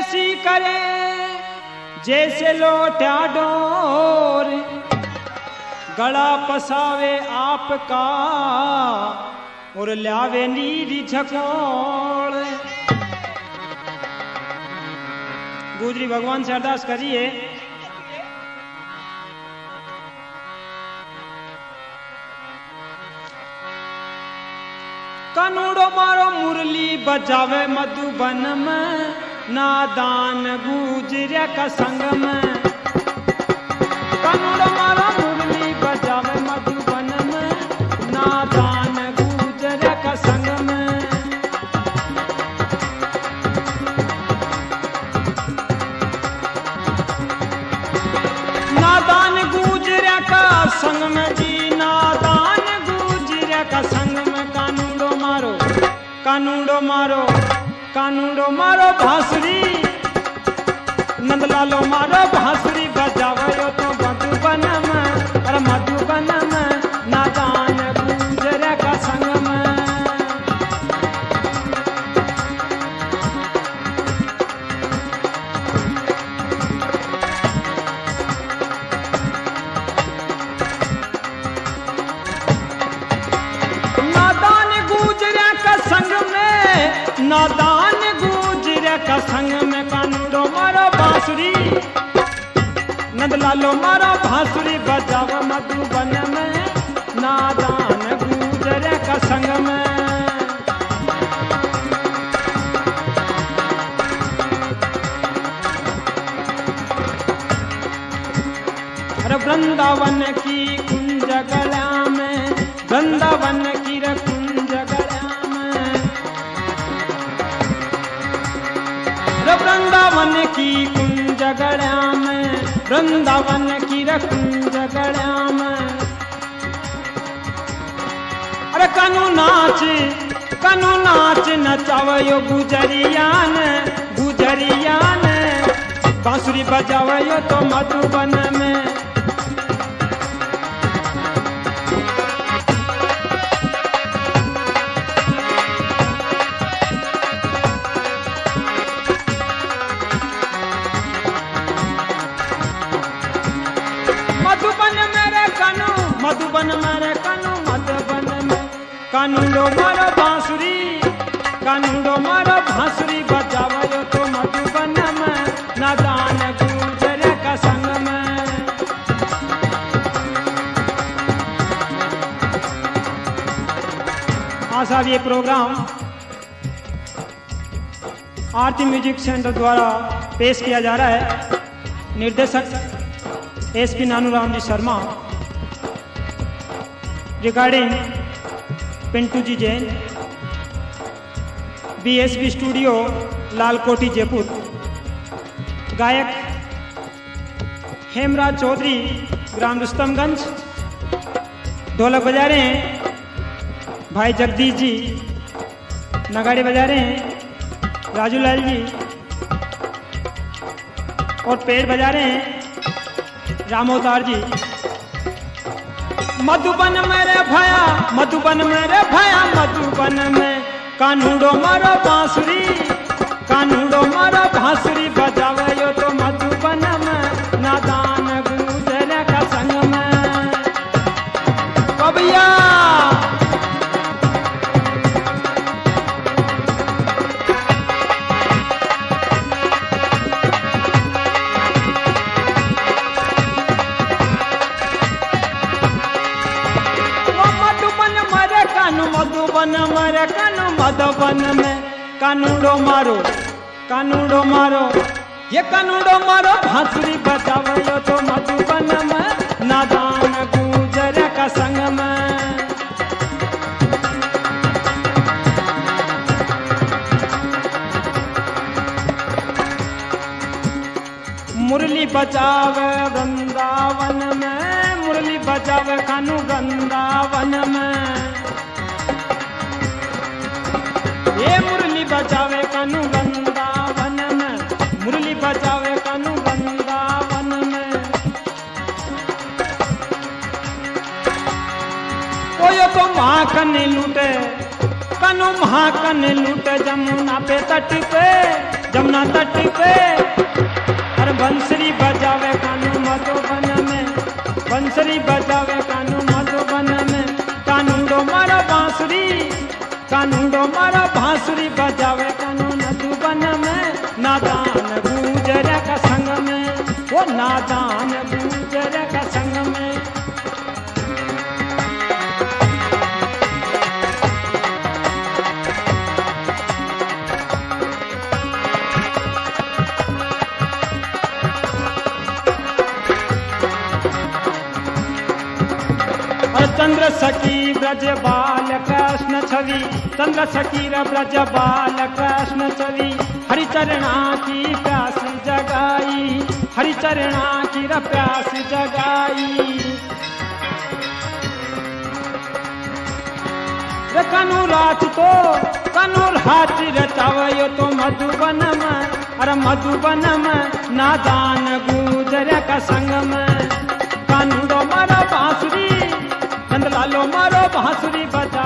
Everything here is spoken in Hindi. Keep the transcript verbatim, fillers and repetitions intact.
ऐसी करे जैसे लोटा डोर, गला पसावे आपका और लावे नीरी झकोड़। गुजरी भगवान से अरदास करिए। कानूड़ो मारो मुरली बजावे मधुबन में, नादान गुजरिया का संग में। कानूड़ो मारो मुरली बजावे मधुबन में, नादान गुजरिया का संग में। नादान गुजरिया का संग में जी, नादान गुजरिया का संग में। कानूड़ो मारो कानूड़ो मारो कानूड़ो मारो भासुरी, नंदलालो मारो भासुरी बजावयो तो मधुबन में, अरे मधुबन में नादान गुजरिया का संग में। नादान गुजरिया का संग में, नादान गुजरिया का संग में। कानूड़ो मारो बांसुरी, नंदलालो मारो बांसुरी बजाव मधुबन में, नादान गुजरिया का संग में। अरे वृंदावन की कुंज गला में, वृंदावन की कुंज गला में। वृंदावन की कुंज गला में, वृंदावन की कुंज गला में। अरे कानू नाच कानू नाच नचावयो गुजरियान, गुजरियान बांसुरी बजावयो तो मधुबन में। मधुबन मेरे कानू, मधुबन मेरे कानू, मधुबन में। कानूड़ो मारो बांसुरी, कानूड़ो मारो बांसुरी बजावयो तो मधुबन में, नादान गुजरिया का संग में। हाँ साहब, ये प्रोग्राम आरती म्यूजिक सेंटर द्वारा पेश किया जा रहा है। निर्देशक S P Nanuram ji Sharma, recording Pintu ji Jain, B S B studio Lalkothi Jaipur. गायक हेमराज चौधरी ग्राम रुस्तमगंज। ढोलक बजा रहे हैं भाई जगदीश जी, नगाड़े बजा रहे हैं राजूलाल जी, और पेड़ बजा रहे हैं रामोदार जी। मधुबन मेरे भया, मधुबन मेरे भया, मधुबन में। कानूड़ो मारो बांसुरी, कानूड़ो मारो बांसुरी बजावयो तो मधुबन में, नादान गुजरिया का संग में। कबिया मधुबन मरे कानू, मधुबन में। कानूड़ो मारो कानूड़ो मारो, ये कानूड़ो मारो बांसुरी बजावयो तो मधुबन में, नादान गुजरिया का संग में। मुरली बजावे वृंदावन में, मुरली बजावे कानू वृंदावन में। ये मुरली बजावे कानू वृंदावन में, मुरली बजावे कानू वृंदावन में। कोयो तो महाकन लूटे, कानू महाकन लूटे जमुना पे तट पे। जमुना तट पे अरे बंसरी बजावे कानू मधुबन में, बंसरी बजावे कानू मधुबन में। कानूडो मारो बांसुरी, कानूडो मारो बांसुरी बजावे कानू मधुबन में। नादान गुजर का संग में, वो नादान गुजर का संग में। चंद्र सखी ब्रज बाल कृष्ण छवि, चंद्र सखी ब्रज बाल कृष्ण छवि। हरिचरणा की प्यास जगाई, हरिचरणा की प्यास जगाई। कनू रात तो कनू हाथ रचावयो तो मधुबन में, अरे मधुबन में नादान गुजर का संग में। कानूडो मारो बांसुरी, नंदलालो मारो बांसुरी बजा